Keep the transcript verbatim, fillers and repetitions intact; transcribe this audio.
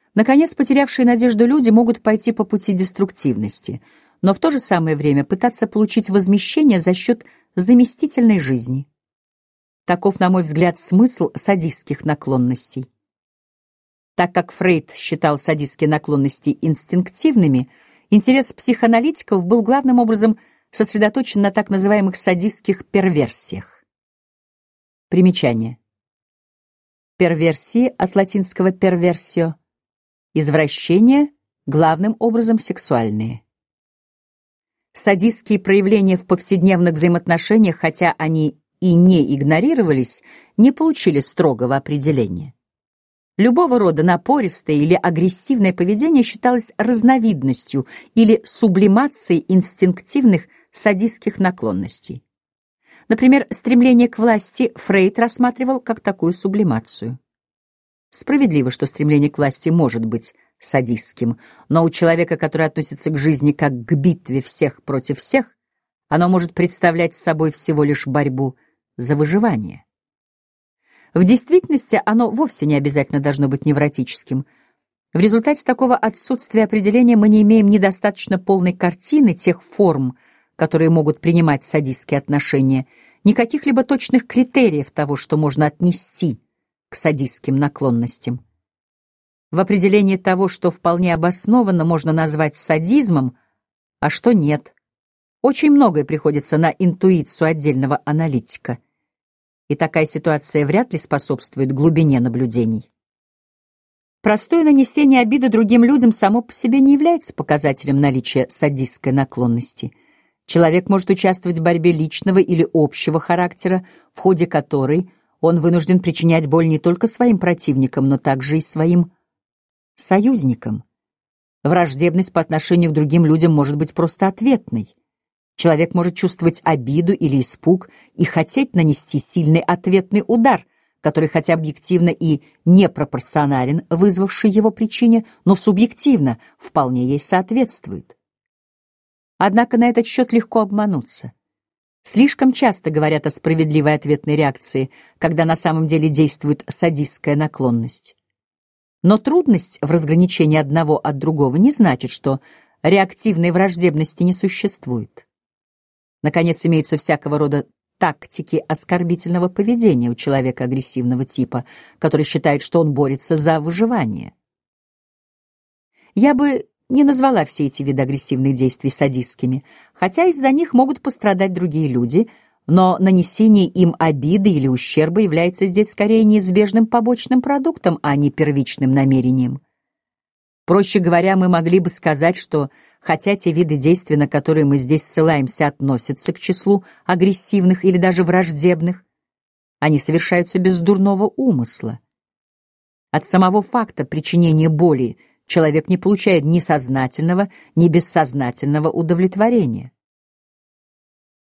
Наконец, потерявшие надежду люди могут пойти по пути деструктивности, но в то же самое время пытаться получить возмещение за счет заместительной жизни. Таков, на мой взгляд, смысл садистских наклонностей. Так как Фрейд считал садистские наклонности инстинктивными, интерес психоаналитиков был главным образом сосредоточен на так называемых садистских перверсиях. Примечание. Перверсии от латинского perversio — извращения, главным образом сексуальные. Садистские проявления в повседневных взаимоотношениях, хотя они и не игнорировались, не получили строгого определения. Любого рода напористое или агрессивное поведение считалось разновидностью или сублимацией инстинктивных садистских наклонностей. Например, стремление к власти Фрейд рассматривал как такую сублимацию. Справедливо, что стремление к власти может быть садистским, но у человека, который относится к жизни как к битве всех против всех, оно может представлять собой всего лишь борьбу за выживание. В действительности оно вовсе не обязательно должно быть невротическим. В результате такого отсутствия определения мы не имеем недостаточно полной картины тех форм, которые могут принимать садистские отношения, ни каких-либо точных критериев того, что можно отнести к садистским наклонностям. В определении того, что вполне обоснованно можно назвать садизмом, а что нет, очень многое приходится на интуицию отдельного аналитика. И такая ситуация вряд ли способствует глубине наблюдений. Простое нанесение обиды другим людям само по себе не является показателем наличия садистской наклонности. Человек может участвовать в борьбе личного или общего характера, в ходе которой он вынужден причинять боль не только своим противникам, но также и своим союзникам. Враждебность по отношению к другим людям может быть просто ответной. Человек может чувствовать обиду или испуг и хотеть нанести сильный ответный удар, который хотя объективно и непропорционален вызвавшей его причине, но субъективно вполне ей соответствует. Однако на этот счет легко обмануться. Слишком часто говорят о справедливой ответной реакции, когда на самом деле действует садистская наклонность. Но трудность в разграничении одного от другого не значит, что реактивной враждебности не существует. Наконец, имеются всякого рода тактики оскорбительного поведения у человека агрессивного типа, который считает, что он борется за выживание. Я бы не назвала все эти виды агрессивных действий садистскими, хотя из-за них могут пострадать другие люди, но нанесение им обиды или ущерба является здесь скорее неизбежным побочным продуктом, а не первичным намерением. Проще говоря, мы могли бы сказать, что хотя те виды действий, на которые мы здесь ссылаемся, относятся к числу агрессивных или даже враждебных, они совершаются без дурного умысла. От самого факта причинения боли человек не получает ни сознательного, ни бессознательного удовлетворения.